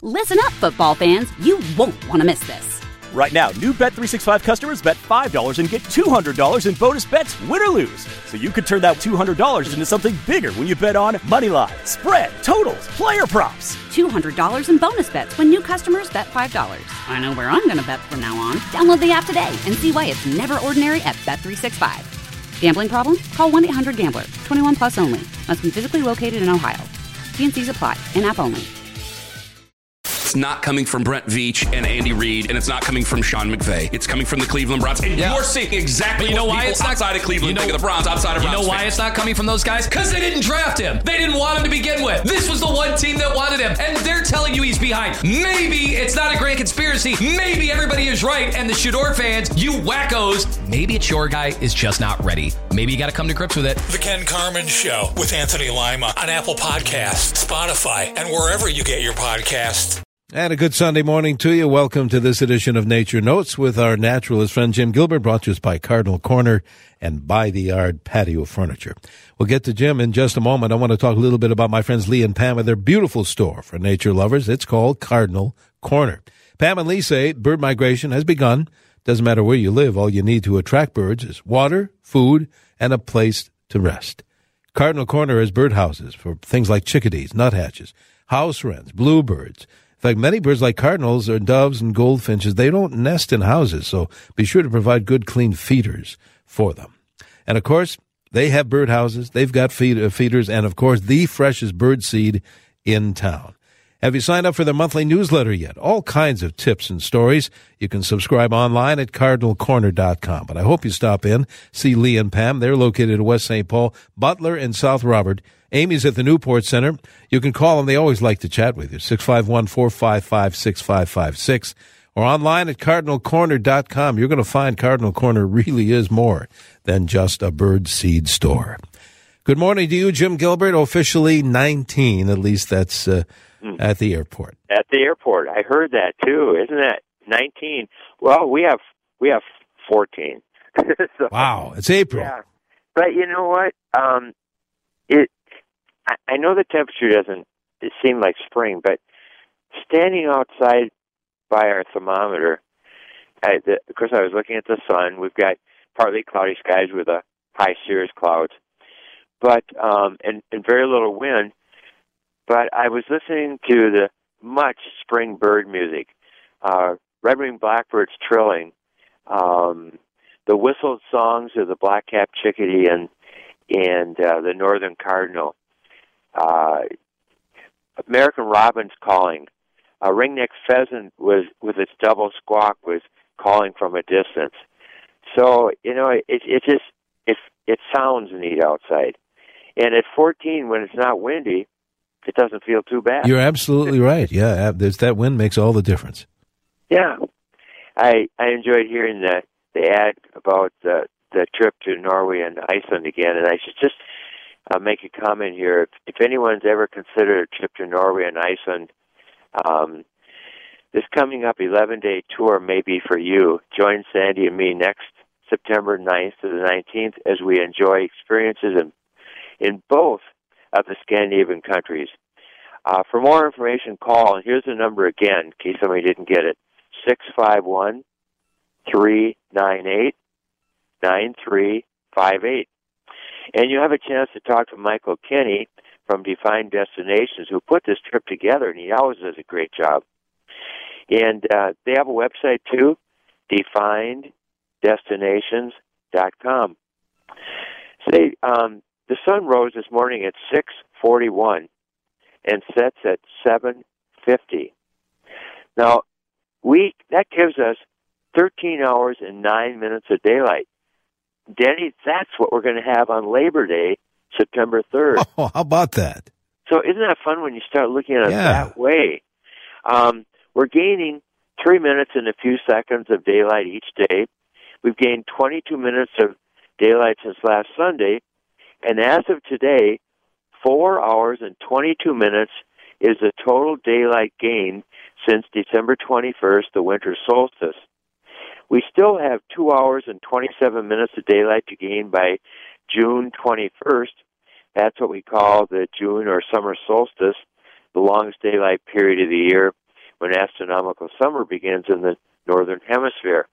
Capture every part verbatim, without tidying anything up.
Listen up, football fans. You won't want to miss this. Right now, new Bet three sixty-five customers bet five dollars and get two hundred dollars in bonus bets, win or lose. So you could turn that two hundred dollars into something bigger when you bet on money line, spread, totals, player props. two hundred dollars in bonus bets when new customers bet five dollars. I know where I'm going to bet from now on. Download the app today and see why it's never ordinary at Bet three sixty-five. Gambling problem? Call one eight hundred gambler. twenty-one plus only. Must be physically located in Ohio. T and C's apply. In-app only. It's not coming from Brent Veach and Andy Reid, and it's not coming from Sean McVay. It's coming from the Cleveland Browns. And yeah. you're seeing exactly but you know what why people it's not, outside of Cleveland you know, think of the Browns, outside of You Browns know why fans. it's not coming from those guys? Because they didn't draft him. They didn't want him to begin with. This was the one team that wanted him, and they're telling you he's behind. Maybe it's not a grand conspiracy. Maybe everybody is right, and the Shador fans, you wackos, maybe it's your guy is just not ready. Maybe you got to come to grips with it. The Ken Carman Show with Anthony Lima on Apple Podcasts, Spotify, and wherever you get your podcasts. And a good Sunday morning to you. Welcome to this edition of Nature Notes with our naturalist friend Jim Gilbert, brought to us by Cardinal Corner and By the Yard Patio Furniture. We'll get to Jim in just a moment. I want to talk a little bit about my friends Lee and Pam and their beautiful store for nature lovers. It's called Cardinal Corner. Pam and Lee say bird migration has begun. Doesn't matter where you live, all you need to attract birds is water, food, and a place to rest. Cardinal Corner has birdhouses for things like chickadees, nuthatches, house wrens, bluebirds. In fact, many birds like cardinals or doves and goldfinches, they don't nest in houses, so be sure to provide good, clean feeders for them. And, of course, they have birdhouses, they've got feed, uh, feeders, and, of course, the freshest bird seed in town. Have you signed up for their monthly newsletter yet? All kinds of tips and stories. You can subscribe online at cardinal corner dot com. But I hope you stop in, see Lee and Pam. They're located in West Saint Paul, Butler, and South Robert. Amy's at the Newport Center. You can call them. They always like to chat with you. six five one, four five five, six five five six. Or online at cardinal corner dot com. You're going to find Cardinal Corner really is more than just a bird seed store. Good morning to you, Jim Gilbert. Officially nineteen, at least that's uh, at the airport. At the airport. I heard that, too. Isn't that nineteen? Well, we have we have fourteen. So, wow, it's April. Yeah. But you know what? Um, it. I, I know the temperature doesn't it seem like spring, but standing outside by our thermometer, I, the, of course, I was looking at the sun. We've got partly cloudy skies with a high cirrus clouds, but um, and, and very little wind. But I was listening to the much spring bird music, uh, red-winged blackbirds trilling, um, the whistled songs of the black-capped chickadee and and uh, the northern cardinal, uh, American robins calling, a ringneck pheasant was with its double squawk was calling from a distance. So you know, it it just it it sounds neat outside, and at fourteen, when it's not windy, it doesn't feel too bad. You're absolutely right. Yeah, there's, that wind makes all the difference. Yeah, I I enjoyed hearing the the ad about the the trip to Norway and Iceland again, and I should just uh, make a comment here. If, if anyone's ever considered a trip to Norway and Iceland, um, this coming up eleven-day tour may be for you. Join Sandy and me next September ninth to the nineteenth as we enjoy experiences in in both of the Scandinavian countries. Uh, for more information, call, and here's the number again, in case somebody didn't get it, six five one, three nine eight, nine three five eight. And you have a chance to talk to Michael Kenny from Defined Destinations, who put this trip together, and he always does a great job. And uh, they have a website, too, defined destinations dot com. Say, um, the sun rose this morning at six forty-one and sets at seven fifty. Now, we that gives us thirteen hours and nine minutes of daylight. Denny, that's what we're going to have on Labor Day, September third. Oh, how about that? So isn't that fun when you start looking at it yeah. that way? Um, we're gaining three minutes and a few seconds of daylight each day. We've gained twenty-two minutes of daylight since last Sunday. And as of today, four hours and twenty-two minutes is the total daylight gain since December twenty-first, the winter solstice. We still have two hours and twenty-seven minutes of daylight to gain by June twenty-first. That's what we call the June or summer solstice, the longest daylight period of the year. when astronomical summer begins in the northern hemisphere.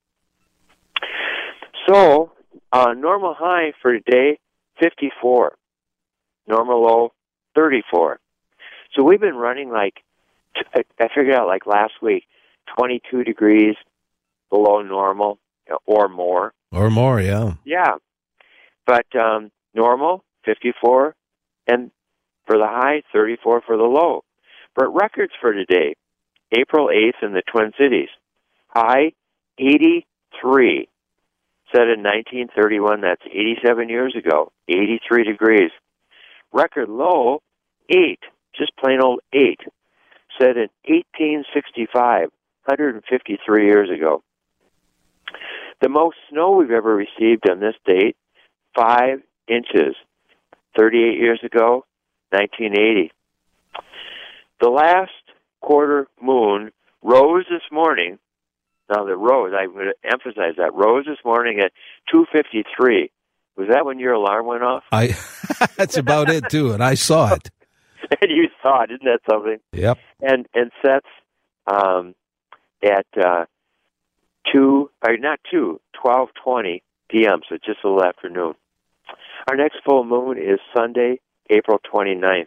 So, uh, normal high for today, fifty-four. Normal low, thirty-four. So we've been running like, I figured out like last week, twenty-two degrees below normal or more. Or more, yeah. Yeah. But um, normal, fifty-four, and for the high, thirty-four for the low. But records for today, April eighth in the Twin Cities. High, eighty-three. Set in nineteen thirty-one, that's eighty-seven years ago, eighty-three degrees. Record low, eight, just plain old eight. Set in eighteen sixty-five, one hundred fifty-three years ago. The most snow we've ever received on this date, five inches, thirty-eight years ago, nineteen eighty. The last quarter moon rose this morning. Now, the rose, I'm going to emphasize that, rose this morning at two fifty-three. Was that when your alarm went off? I. That's about it, too, and I saw it. And you saw it, isn't that something? Yep. And and sets um, at uh, two, or not two, twelve twenty p.m., so just a little afternoon. Our next full moon is Sunday, April twenty-ninth.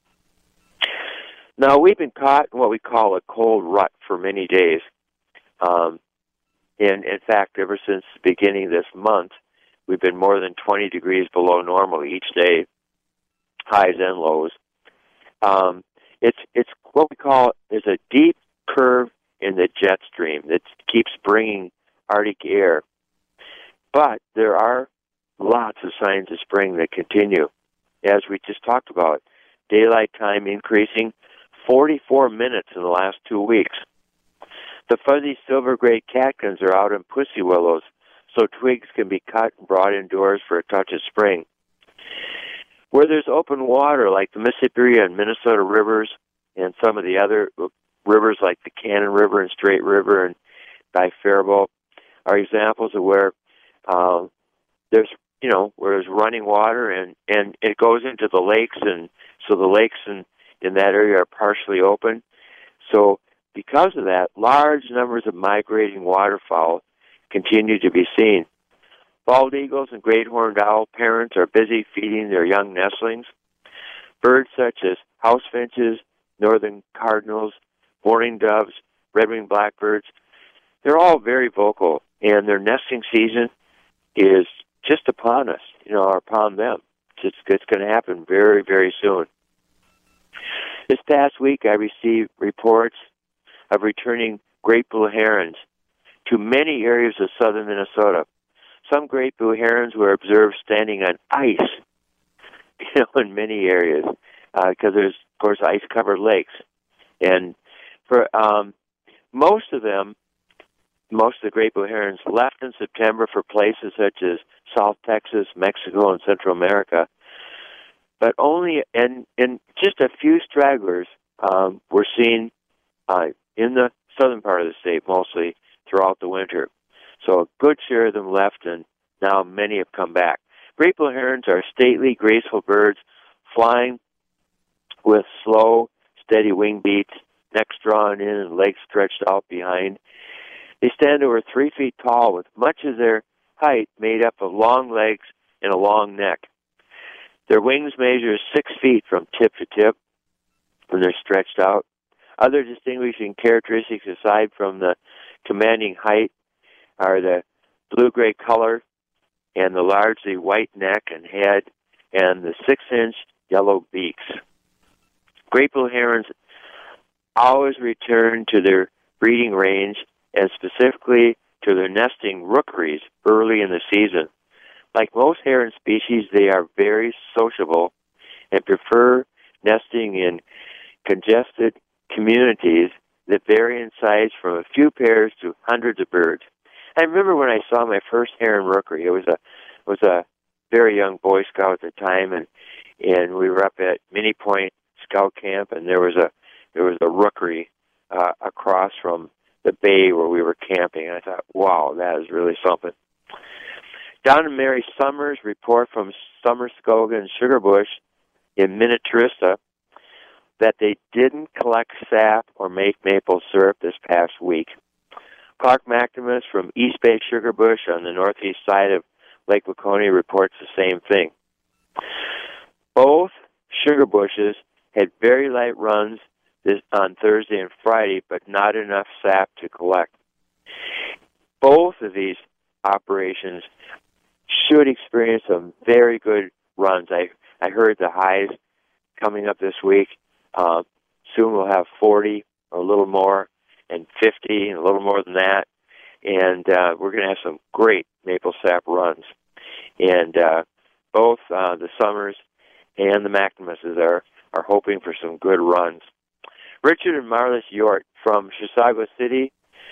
Now, we've been caught in what we call a cold rut for many days. Um, and in fact, ever since the beginning of this month, we've been more than twenty degrees below normal each day, highs and lows. Um, it's it's what we call is a deep curve in the jet stream that keeps bringing Arctic air. But there are lots of signs of spring that continue. As we just talked about, daylight time increasing forty-four minutes in the last two weeks. The fuzzy silver-gray catkins are out in pussy willows, so twigs can be cut and brought indoors for a touch of spring. Where there's open water, like the Mississippi and Minnesota rivers, and some of the other rivers like the Cannon River and Straight River and by Faribault, are examples of where um, there's, you know, where there's running water and, and it goes into the lakes, and so the lakes in, in that area are partially open. So because of that, large numbers of migrating waterfowl continue to be seen. Bald eagles and great horned owl parents are busy feeding their young nestlings. Birds such as house finches, northern cardinals, mourning doves, red-winged blackbirds, they're all very vocal, and their nesting season is just upon us, you know, or upon them. It's, it's going to happen very, very soon. This past week, I received reports of returning great blue herons to many areas of southern Minnesota. Some great blue herons were observed standing on ice, you know, in many areas, because uh, there's, of course, ice-covered lakes. And for um, most of them, most of the great blue herons left in September for places such as South Texas, Mexico, and Central America. But only, and, and just a few stragglers um, were seen uh, in the southern part of the state, mostly throughout the winter. So a good share of them left, and now many have come back. Great blue herons are stately, graceful birds, flying with slow, steady wing beats, necks drawn in and legs stretched out behind. They stand over three feet tall, with much of their height made up of long legs and a long neck. Their wings measure six feet from tip to tip when they're stretched out. Other distinguishing characteristics, aside from the commanding height, are the blue-gray color and the largely white neck and head and the six-inch yellow beaks. Great blue herons always return to their breeding range and specifically to their nesting rookeries early in the season. Like most heron species, they are very sociable and prefer nesting in congested communities that vary in size from a few pairs to hundreds of birds. I remember when I saw my first heron rookery. It was a was a very young Boy Scout at the time, and and we were up at Minnie Point Scout Camp, and there was a there was a rookery uh, across from the bay where we were camping. And I thought, wow, that is really something. Don and Mary Summers report from Summer Skogan and Sugarbush in Minnetrista. that they didn't collect sap or make maple syrup this past week. Clark McNamara from East Bay Sugar Bush on the northeast side of Lake Waconia reports the same thing. Both sugar bushes had very light runs this, on Thursday and Friday, but not enough sap to collect. Both of these operations should experience some very good runs. I I heard the highs coming up this week. Uh, soon we'll have forty or a little more, and fifty, and a little more than that. And uh, we're going to have some great maple sap runs. And uh, both uh, the Summers and the McNamaras are, are hoping for some good runs. Richard and Marlis Yort from Chisago City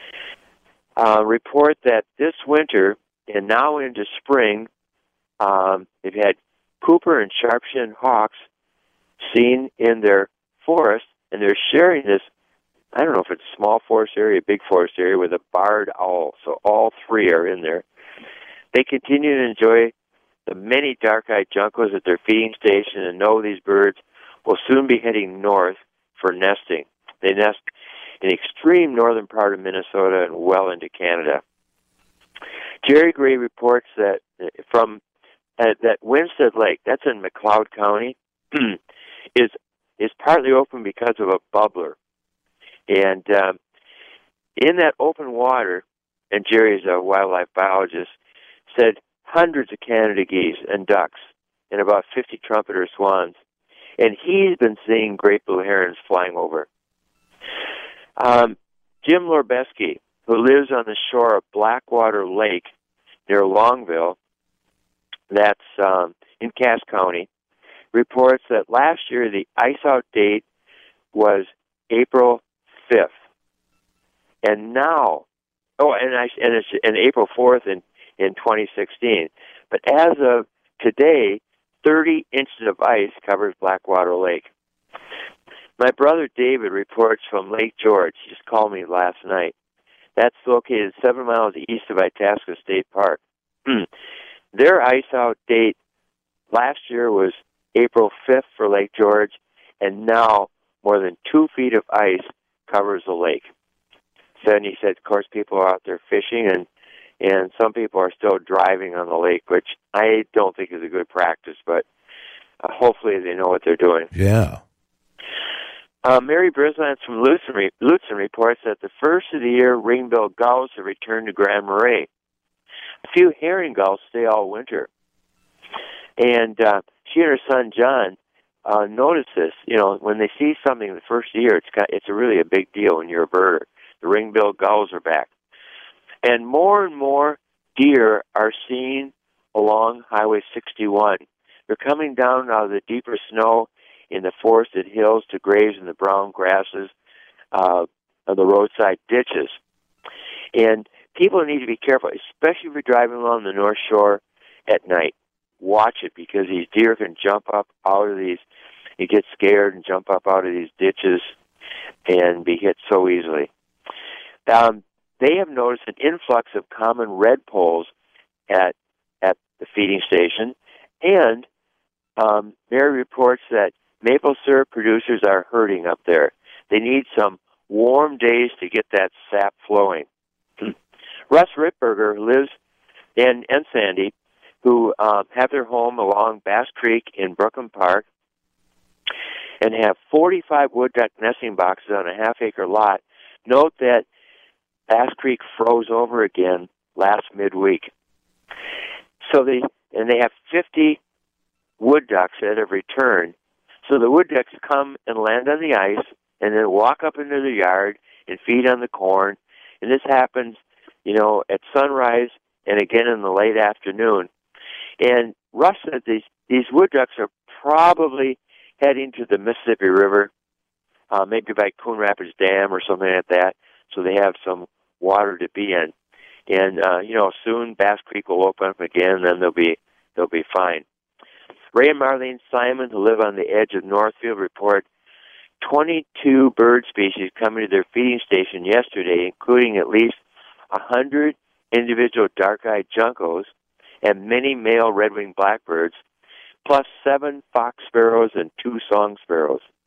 uh, report that this winter and now into spring, um, they've had Cooper and sharp-shinned hawks seen in their forest, and they're sharing this, I don't know if it's a small forest area, big forest area, with a barred owl. So all three are in there. They continue to enjoy the many dark-eyed juncos at their feeding station and know these birds will soon be heading north for nesting. They nest in the extreme northern part of Minnesota and well into Canada. Jerry Gray reports that from uh, that Winstead Lake, that's in McLeod County, is is partly open because of a bubbler. And um, in that open water, and Jerry's a wildlife biologist, said hundreds of Canada geese and ducks and about fifty trumpeter swans. And he's been seeing great blue herons flying over. Um, Jim Lorbeski, who lives on the shore of Blackwater Lake near Longville, that's um, in Cass County, reports that last year the ice-out date was April fifth. And now, oh, and, I, and it's and April fourth in, in twenty sixteen. But as of today, thirty inches of ice covers Blackwater Lake. My brother David reports from Lake George. He just called me last night. That's located seven miles east of Itasca State Park. Their ice-out date last year was April fifth for Lake George, and now more than two feet of ice covers the lake. Then he said, of course, people are out there fishing, and and some people are still driving on the lake, which I don't think is a good practice, but uh, hopefully they know what they're doing. Yeah. Uh, Mary Brislance from Lutzen, Lutzen reports that the first of the year ring-billed gulls have returned to Grand Marais. A few herring gulls stay all winter. And uh, she and her son John uh, notice this. You know, when they see something the first year, it's got, it's a really a big deal when you're a birder. The ring-billed gulls are back. And more and more deer are seen along Highway sixty-one. They're coming down out of the deeper snow in the forested hills to graze in the brown grasses uh, of the roadside ditches. And people need to be careful, especially if you're driving along the North Shore at night. Watch it, because these deer can jump up out of these, you get scared and jump up out of these ditches and be hit so easily. Um, they have noticed an influx of common redpolls at at the feeding station, and um, Mary reports that maple syrup producers are hurting up there. They need some warm days to get that sap flowing. Russ Rittberger, who lives in and Sandy, who uh, have their home along Bass Creek in Brooklyn Park and have forty-five wood duck nesting boxes on a half-acre lot, note that Bass Creek froze over again last midweek. So they and they have fifty wood ducks that have returned. So the wood ducks come and land on the ice and then walk up into the yard and feed on the corn. And this happens, you know, at sunrise and again in the late afternoon. And Russ said these, these wood ducks are probably heading to the Mississippi River, uh, maybe by Coon Rapids Dam or something like that, so they have some water to be in. And, uh, you know, soon Bass Creek will open up again, and then they'll be, they'll be fine. Ray and Marlene Simon, who live on the edge of Northfield, report twenty-two bird species coming to their feeding station yesterday, including at least one hundred individual dark-eyed juncos and many male red-winged blackbirds, plus seven fox sparrows and two song sparrows.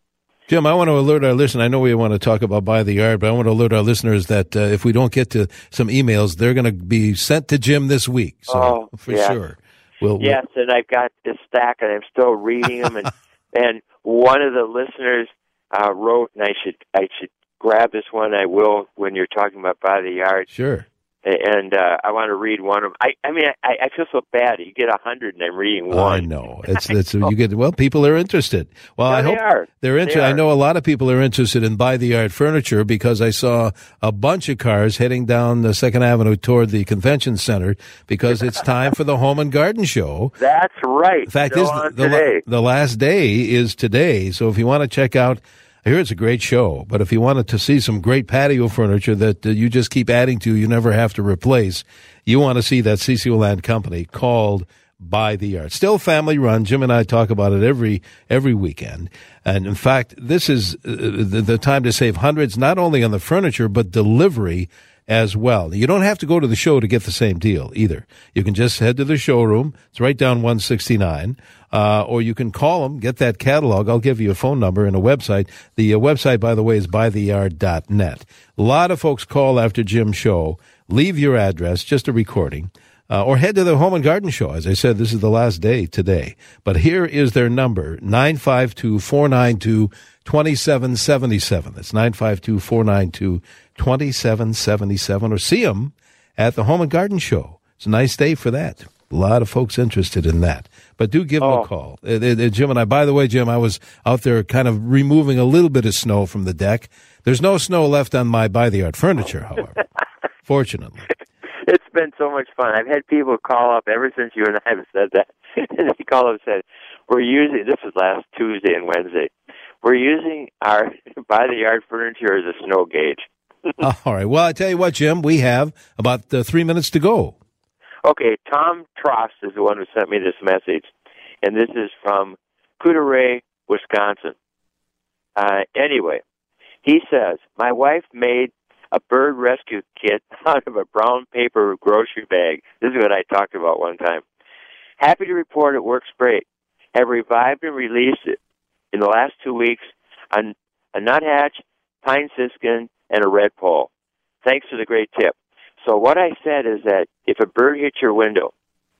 Jim, I want to alert our listeners. I know we want to talk about By the Yard, but I want to alert our listeners that uh, if we don't get to some emails, they're going to be sent to Jim this week. So, oh, for yes. sure. We'll, yes, we'll... and I've got this stack, and I'm still reading them. And, and one of the listeners uh, wrote, and I should I should grab this one. I will when you're talking about By the Yard. Sure. And uh, I want to read one of them. I, I mean, I, I feel so bad. You get a hundred, and I'm reading one. I know. It's it's you get well. People are interested. Well, no, I they hope are. they're interested. I know a lot of people are interested in By the Yard furniture because I saw a bunch of cars heading down the Second Avenue toward the convention center because it's time for the Home and Garden Show. That's right. In fact, Still is on the, today. the the last day is today. So if you want to check out. I hear it's a great show, but if you wanted to see some great patio furniture that uh, you just keep adding to, you never have to replace, you want to see that Cecil Land Company called By the Yard. Still family run. Jim and I talk about it every every weekend. And in fact, this is uh, the, the time to save hundreds, not only on the furniture, but delivery as well. You don't have to go to the show to get the same deal either. You can just head to the showroom. It's right down one sixty-nine. Uh, or you can call them, get that catalog. I'll give you a phone number and a website. The uh, website, by the way, is by the yard dot net. A lot of folks call after Jim's show. Leave your address, just a recording. Uh, or head to the Home and Garden Show. As I said, this is the last day today. But here is their number, nine five two, four nine two, two seven seven seven. That's nine five two, four nine two, two seven seven seven. Or see them at the Home and Garden Show. It's a nice day for that. A lot of folks interested in that. But do give them oh. a call. Uh, uh, Jim and I, by the way, Jim, I was out there kind of removing a little bit of snow from the deck. There's no snow left on my By the Yard furniture, however, fortunately. It's been so much fun. I've had people call up ever since you and I have said that. And they call up and said, we're using, this was last Tuesday and Wednesday, we're using our By the Yard furniture as a snow gauge. All right. Well, I tell you what, Jim, we have about uh, three minutes to go. Okay, Tom Trost is the one who sent me this message, and this is from Coudray, Wisconsin. Uh, anyway, he says, my wife made a bird rescue kit out of a brown paper grocery bag. This is what I talked about one time. Happy to report it works great. Have revived and released it in the last two weeks on a nuthatch, pine siskin, and a redpoll. Thanks for the great tip. So what I said is that if a bird hits your window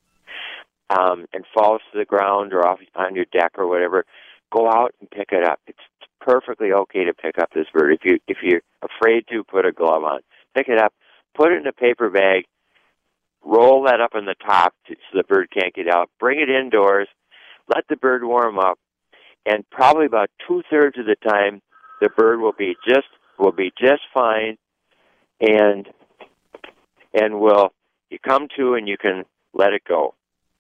um, and falls to the ground or off on your deck or whatever, go out and pick it up. It's perfectly okay to pick up this bird. If you if you're afraid to, put a glove on. Pick it up, put it in a paper bag, roll that up on the top so the bird can't get out. Bring it indoors, let the bird warm up, and probably about two thirds of the time the bird will be just will be just fine, and and will you come to and you can let it go.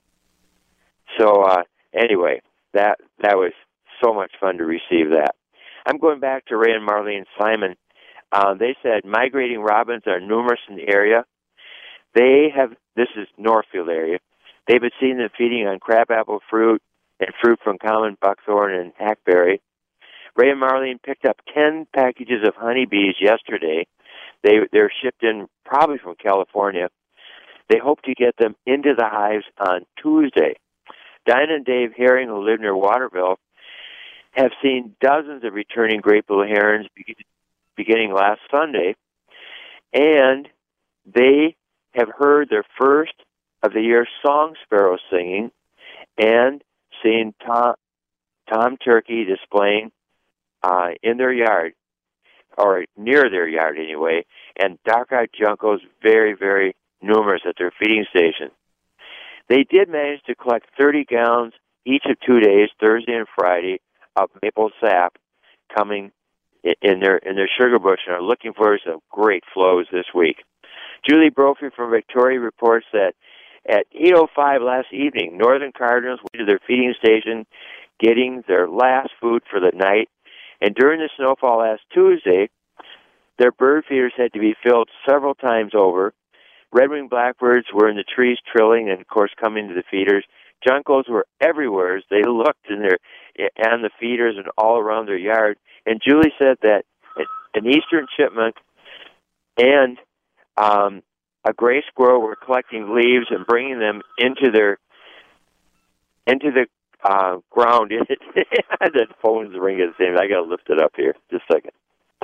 So uh, anyway, that that was so much fun to receive that. I'm going back to Ray and Marlene Simon. Uh, they said migrating robins are numerous in the area. They have, this is Northfield area, they've been seeing them feeding on crabapple fruit and fruit from common buckthorn and hackberry. Ray and Marlene picked up ten packages of honeybees yesterday. They, they're shipped in probably from California. They hope to get them into the hives on Tuesday. Dinah and Dave Herring, who live near Waterville, have seen dozens of returning great blue herons beginning last Sunday, and they have heard their first of the year song sparrows singing and seen Tom, Tom Turkey displaying uh, in their yard, or near their yard anyway, and dark-eyed juncos very, very numerous at their feeding station. They did manage to collect thirty gallons each of two days, Thursday and Friday, of maple sap coming in their in their sugar bush, and are looking for some great flows this week. Julie Brophy from Victoria reports that at eight oh five last evening, northern cardinals went to their feeding station getting their last food for the night, and during the snowfall last Tuesday, their bird feeders had to be filled several times over. Red-winged blackbirds were in the trees trilling and, of course, coming to the feeders. Juncos were everywhere as they looked in their and the feeders and all around their yard. And Julie said that an eastern chipmunk and um, a gray squirrel were collecting leaves and bringing them into their into the uh, ground in it. That phone's ringing. Same. I got to lift it up here. Just a second.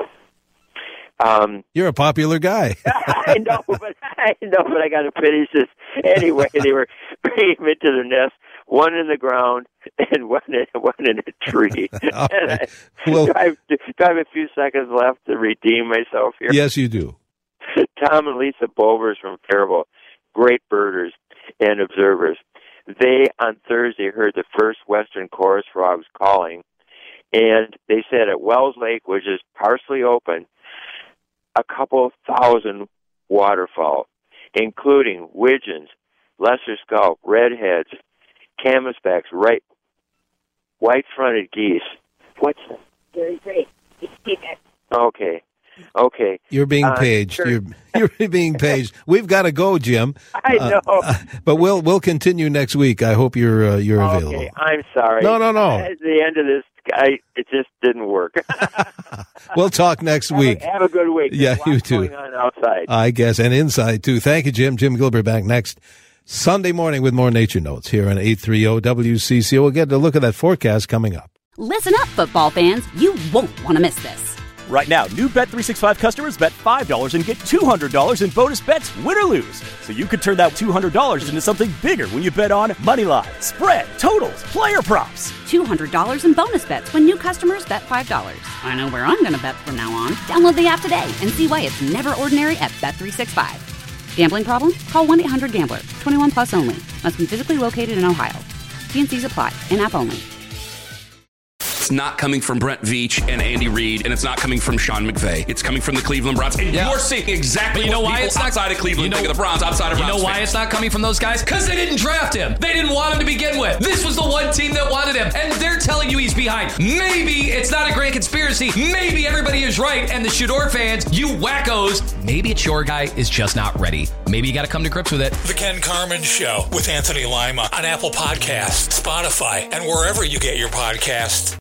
Um, You're a popular guy. I know, but I know, but I got to finish this anyway. They were bringing him into the nest, one in the ground and one in, one in a tree. And I, well, do, I have, do I have a few seconds left to redeem myself here? Yes, you do. Tom and Lisa Bovers from Faribault, great birders and observers. They, on Thursday, heard the first western chorus frogs calling, and they said at Wells Lake, which is partially open, a couple thousand waterfowl, including widgeons, lesser scaup, redheads, canvasbacks, right, white-fronted geese. What's that? Very great. Okay. Okay. You're being Uh, paged. sure. You're you're being paged. We've got to go, Jim. I know. Uh, but we'll we'll continue next week. I hope you're uh, you're Okay, available. I'm sorry. No, no, no. At the end of this, I, it just didn't work. We'll talk next have, week. A, have a good week. Yeah, There's you lots too. Going on outside. I guess, and inside too. Thank you, Jim. Jim Gilbert back next Sunday morning with more Nature Notes here on eight thirty W C C. We'll get a look at that forecast coming up. Listen up, football fans. You won't want to miss this. Right now, new Bet three sixty-five customers bet five dollars and get two hundred dollars in bonus bets, win or lose. So you could turn that two hundred dollars into something bigger when you bet on Moneyline, spread, totals, player props. two hundred dollars in bonus bets when new customers bet five dollars. I know where I'm going to bet from now on. Download the app today and see why it's never ordinary at Bet three sixty-five. Gambling problem? Call one eight hundred gambler. twenty-one plus only. Must be physically located in Ohio. T and C's apply. In-app only. It's not coming from Brent Veach and Andy Reid, and it's not coming from Sean McVay. It's coming from the Cleveland Browns. And Yeah. you're seeing exactly But you know what why people it's not outside of Cleveland you know, think of the Browns, outside of You Browns know why fans. it's not coming from those guys? Because they didn't draft him. They didn't want him to begin with. This was the one team that wanted him, and they're telling you he's behind. Maybe it's not a grand conspiracy. Maybe everybody is right, and the Shador fans, you wackos, maybe it's your guy is just not ready. Maybe you got to come to grips with it. The Ken Carmen Show with Anthony Lima on Apple Podcasts, Spotify, and wherever you get your podcasts.